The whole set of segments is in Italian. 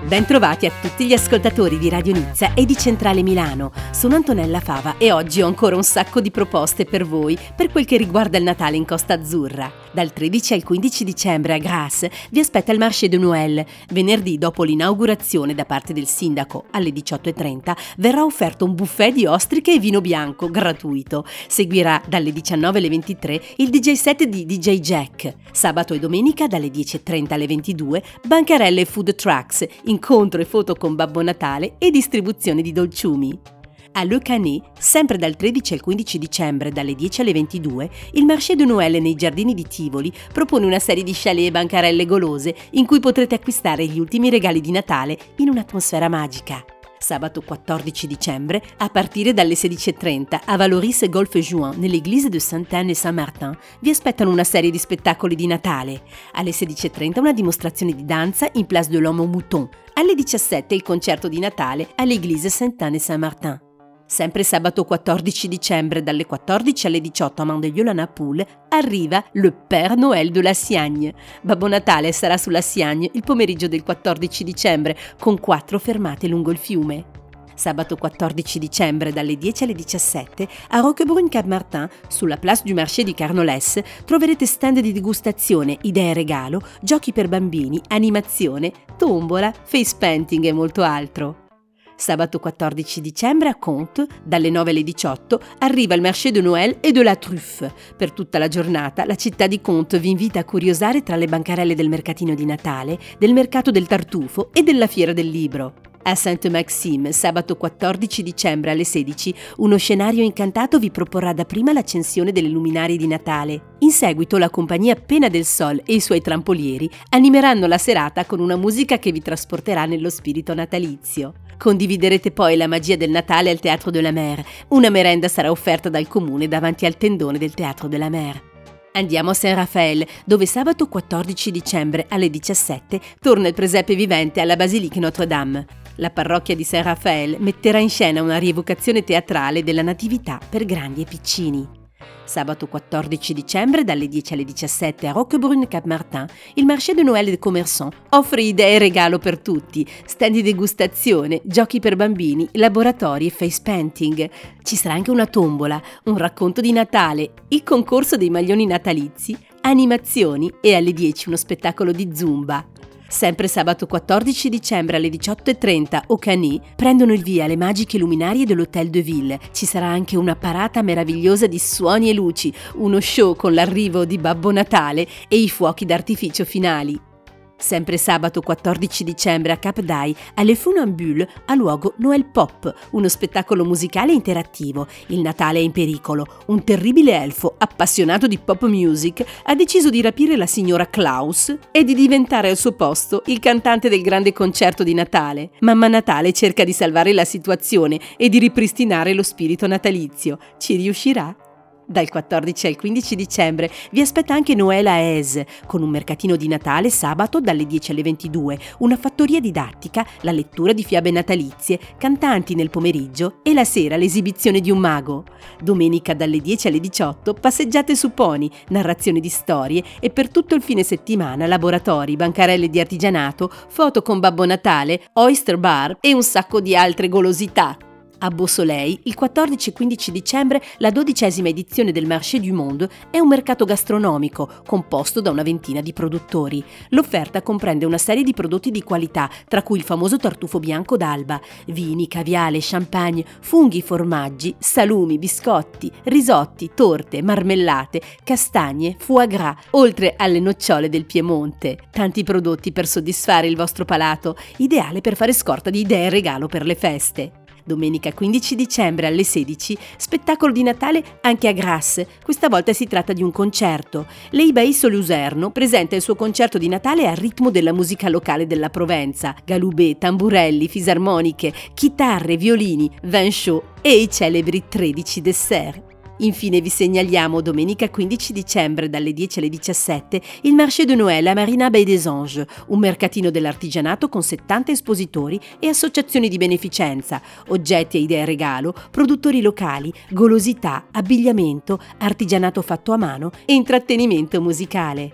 Bentrovati a tutti gli ascoltatori di Radio Nizza e di Centrale Milano. Sono Antonella Fava e oggi ho ancora un sacco di proposte per voi per quel che riguarda il Natale in Costa Azzurra. Dal 13 al 15 dicembre a Grasse vi aspetta il Marché de Noël. Venerdì, dopo l'inaugurazione da parte del sindaco alle 18:30, verrà offerto un buffet di ostriche e vino bianco gratuito. Seguirà dalle 19 alle 23 il DJ set di DJ Jack. Sabato e domenica dalle 10:30 alle 22 bancarelle e food trucks, incontro e foto con Babbo Natale e distribuzione di dolciumi. A Le Canet, sempre dal 13 al 15 dicembre dalle 10 alle 22, il Marché de Noël nei giardini di Tivoli propone una serie di chalet e bancarelle golose in cui potrete acquistare gli ultimi regali di Natale in un'atmosfera magica. Sabato 14 dicembre, a partire dalle 16:30, a Valoris e Golfe Juin, nell'Église de Sainte-Anne et Saint-Martin, vi aspettano una serie di spettacoli di Natale. Alle 16:30 una dimostrazione di danza in Place de l'Homme au Mouton. Alle 17 il concerto di Natale all'Église Sainte-Anne et Saint-Martin. Sempre sabato 14 dicembre, dalle 14 alle 18 a Mandelieu-la-Napoule, arriva le Père Noël de la Siagne. Babbo Natale sarà sulla Siagne il pomeriggio del 14 dicembre, con 4 fermate lungo il fiume. Sabato 14 dicembre, dalle 10 alle 17, a Roquebrune-Cap-Martin, sulla Place du Marché di Carnolès, troverete stand di degustazione, idee regalo, giochi per bambini, animazione, tombola, face painting e molto altro. Sabato 14 dicembre a Contes, dalle 9 alle 18, arriva il Marché de Noël et de la Truffe. Per tutta la giornata, la città di Contes vi invita a curiosare tra le bancarelle del mercatino di Natale, del mercato del tartufo e della fiera del libro. A Sainte-Maxime, sabato 14 dicembre alle 16, uno scenario incantato vi proporrà dapprima l'accensione delle luminarie di Natale. In seguito la compagnia Pena del Sol e i suoi trampolieri animeranno la serata con una musica che vi trasporterà nello spirito natalizio. Condividerete poi la magia del Natale al Théâtre de la Mer. Una merenda sarà offerta dal comune davanti al tendone del Théâtre de la Mer. Andiamo a Saint-Raphaël, dove sabato 14 dicembre alle 17 torna il presepe vivente alla Basilique Notre-Dame. La parrocchia di Saint-Raphaël metterà in scena una rievocazione teatrale della Natività per grandi e piccini. Sabato 14 dicembre, dalle 10 alle 17 a Roquebrune-Cap-Martin, il Marché de Noël des Commerçants offre idee e regalo per tutti, stand di degustazione, giochi per bambini, laboratori e face painting. Ci sarà anche una tombola, un racconto di Natale, il concorso dei maglioni natalizi, animazioni e alle 10 uno spettacolo di Zumba. Sempre sabato 14 dicembre alle 18:30 au Canet prendono il via le magiche luminarie dell'Hôtel de Ville. Ci sarà anche una parata meravigliosa di suoni e luci, uno show con l'arrivo di Babbo Natale e i fuochi d'artificio finali. Sempre sabato 14 dicembre a Cap d'Ail, alle Funambules, ha luogo Noël Pop, uno spettacolo musicale interattivo. Il Natale è in pericolo. Un terribile elfo, appassionato di pop music, ha deciso di rapire la signora Klaus e di diventare al suo posto il cantante del grande concerto di Natale. Mamma Natale cerca di salvare la situazione e di ripristinare lo spirito natalizio. Ci riuscirà? Dal 14 al 15 dicembre vi aspetta anche Noël à Aise, con un mercatino di Natale sabato dalle 10 alle 22, una fattoria didattica, la lettura di fiabe natalizie, cantanti nel pomeriggio e la sera l'esibizione di un mago. Domenica dalle 10 alle 18 passeggiate su pony, narrazione di storie e per tutto il fine settimana laboratori, bancarelle di artigianato, foto con Babbo Natale, oyster bar e un sacco di altre golosità. A Beausoleil, il 14 e 15 dicembre, la 12ª edizione del Marché du Monde è un mercato gastronomico composto da una ventina di produttori. L'offerta comprende una serie di prodotti di qualità, tra cui il famoso tartufo bianco d'Alba, vini, caviale, champagne, funghi, formaggi, salumi, biscotti, risotti, torte, marmellate, castagne, foie gras, oltre alle nocciole del Piemonte. Tanti prodotti per soddisfare il vostro palato, ideale per fare scorta di idee e regalo per le feste. Domenica 15 dicembre alle 16, spettacolo di Natale anche a Grasse. Questa volta si tratta di un concerto. L'Eibaïs Luserno presenta il suo concerto di Natale al ritmo della musica locale della Provenza. Galoubet, tamburelli, fisarmoniche, chitarre, violini, vin chaud e i celebri 13 dessert. Infine vi segnaliamo domenica 15 dicembre dalle 10 alle 17 il Marché de Noël a Marina Bay des Anges, un mercatino dell'artigianato con 70 espositori e associazioni di beneficenza, oggetti e idee regalo, produttori locali, golosità, abbigliamento, artigianato fatto a mano e intrattenimento musicale.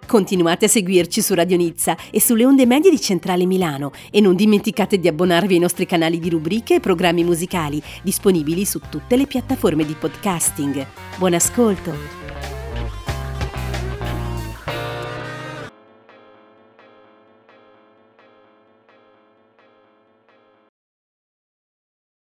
Continuate a seguirci su Radio Nizza e sulle onde medie di Centrale Milano e non dimenticate di abbonarvi ai nostri canali di rubriche e programmi musicali disponibili su tutte le piattaforme di podcasting. Buon ascolto!